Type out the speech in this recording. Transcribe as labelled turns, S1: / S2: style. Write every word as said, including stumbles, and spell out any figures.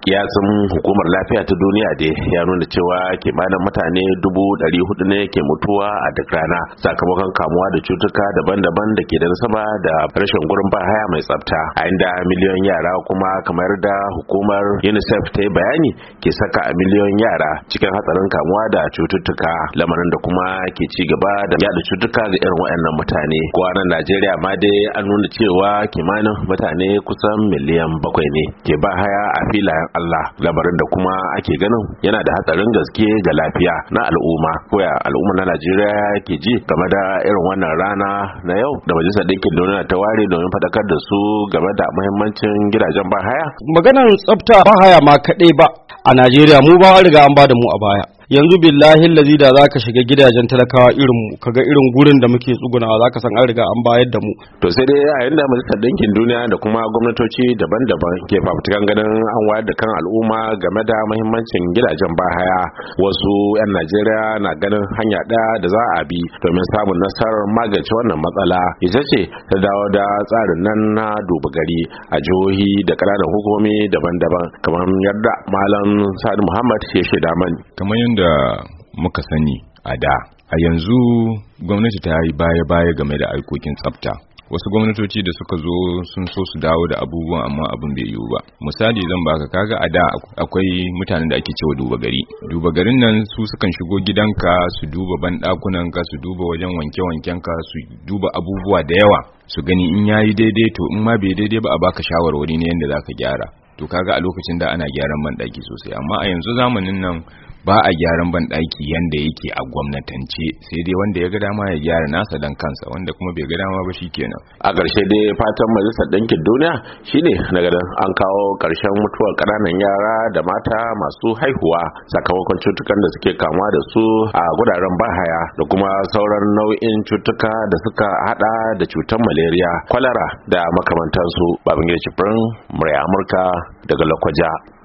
S1: Yatsun hukumar lafiya ta duniya dai ya nuna cewa kimanin mutane dubu ɗari hudu ne ke mutuwa a duk rana sakamakon kamuwa da cutuka daban-daban da ke da nasaba da rashin gurin bahaya mai tsafta, a inda miliyoyin yara kuma kamar da hukumar UNICEF ta yi bayani ke saka a miliyoyin yara cikin hatsarin kamuwa da cututtuka, lamarin da kuma ke ci gaba da yada cutuka ga irin waɗannan mutane. Ko a nan Najeriya ma dai an nuna cewa kimanin mutane kusan miliyan bakwai ne ke bahaya a filayen Allah, labarin da kuma ake ganin yana da hatsarin gaske ga lafiya na al'umma. Koya al'umma na Najeriya ke ji game da irin wannan rana na yau da Majalisar Dinkin Duniya ta ware domin faɗakar da su game da muhimmancin gidajen bahaya?
S2: Maganar tsafta bahaya ma kaɗai ba a Najeriya, mu ba riga an ba da mu a baya. Yanzu billahi lazi da zaka shiga gidajen talakawa irin mu kaga irin gurin da muke tsugunawa zaka san an riga an bayar da mu.
S1: To sai dai a yanda Majalisar Dinkin Duniya da kuma gwamnatoci daban-daban ke fafutukan ganin an wayar da kan al'umma game da muhimmancin gidajen bahaya, wasu 'yan Najeriya na ganin hanya ɗaya da za a bi domin samun nasarar magance wannan matsala ita ce ta dawo da tsarin nan na duba gari a jihohi da ƙananan hukumomi daban-daban, kamar yadda Malam Sani Muhammad ya shaida mani.
S3: Kamar da muka sani a da, a yanzu gwamnati ta yi baya-baya game da aikokin tsafta. Wasu gwamnatoci da suka zo sun so su dawo da abubuwan amma abin bai yiwu ba. Misali zan baka, kaga a da akwai mutanen da ake cewa duba gari. Duba garin nan su sukan shigo gidanka su duba banɗakunanka, su duba wajen wanke-wankenka, su duba abubuwa da yawa, su gani in yayi daidai, to in ma bai daidai ba a baka shawarwari ne yadda zaka gyara. To kaga a lokacin da ana gyaran banɗaki sosai, amma a yanzu zamanin nan ba a gyaran banɗaki yanda yake a gwamnatance, sai dai wanda ya ga dama ya gyara nasa dan kansa, wanda kuma bai ga dama ba shikenan.
S1: A ƙarshe dai fatan Majalisar Ɗinkin Duniya shine na ganin an kawo ƙarshen mutuwar ƙananan yara da mata masu haihuwa sakamakon cutukan da suke kamuwa da su a guraren bahaya da kuma sauran nau'in cutuka da suka hada da cutar malaria, kwalara da makamantansu. Babangida Jibrin, murya Amurka daga Lokoja.